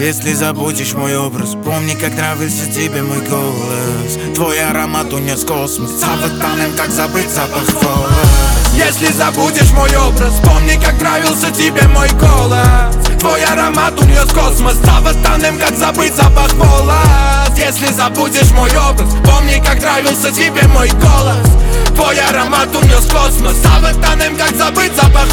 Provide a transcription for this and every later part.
Если забудешь мой образ, помни, как нравился тебе мой голос. Твой аромат унес космос, завытанным, как забыть запах волос. Если забудешь мой образ, помни, как нравился тебе мой голос. Твой аромат унес космос, завытанным, как забыть запах волос. Если забудешь мой образ, помни, как нравился тебе мой голос. Твой аромат унес космос, завытанным, как забыть запах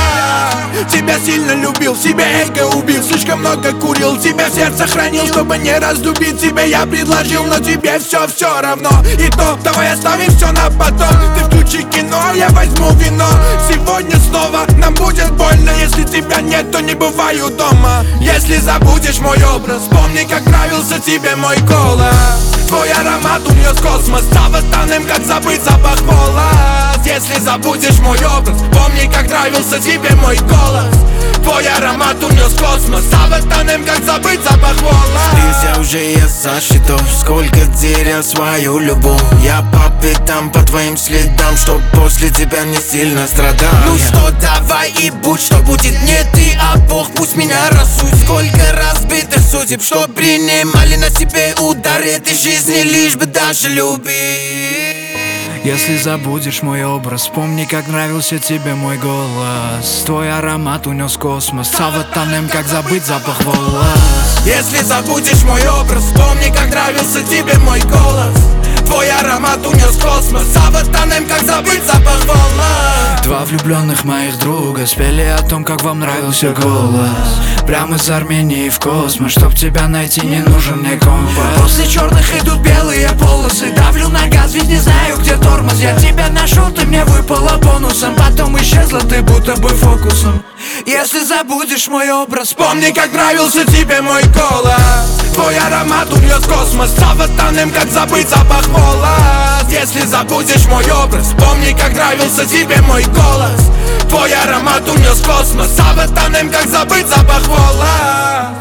волос. Тебя сильно любил, себе эго убил, слишком много курил, тебя в сердце хранил, чтобы не разлюбить тебя. Я предложил, но тебе все равно. И то, давай оставим все на потом. Ты включи кино, я возьму вино. Сегодня снова нам будет больно. Если тебя нет, то не бываю дома. Если забудешь мой образ, помни, как нравился тебе мой голос. Твой аромат унес космос, завытанным, как забыть запах волос. Если забудешь мой образ, помни, как нравился тебе мой голос. Твой аромат унес космос, завытанным, как забыть запах волос. Слился уже я со счетов, сколько терял свою любовь. Я по пятам, по твоим следам, чтоб после тебя не сильно страдал. Ну что, давай и будь, что будет, не ты, а Бог, пусть меня рассудит. Сколько разбитых судеб, что принимали на себе удар этой жизни, лишь бы даже любить. Если забудешь мой образ, помни, как нравился тебе мой голос. Твой аромат унес космос, завытанным, как забыть запах волос. Если забудешь мой образ, помни, как нравился тебе мой голос. Твой аромат унес космос, завытанным, как забыть запах волос. Два влюбленных моих друга спели о том, как вам нравился голос. Прямо из Армении в космос, чтоб тебя найти, не нужен мне компас. После черных идут белые полосы, давлю на газ, ведь не знаю, где тормоз. Я тебя нашел, ты мне выпала бонусом, потом исчезла ты будто бы фокусом. Если забудешь мой образ, помни, как нравился тебе мой голос. Твой аромат унес космос, завытанным, как забыть запах волос. Если забудешь мой образ, помни, как нравился тебе мой голос. Твой аромат унес космос, завытанным, как забыть запах волос.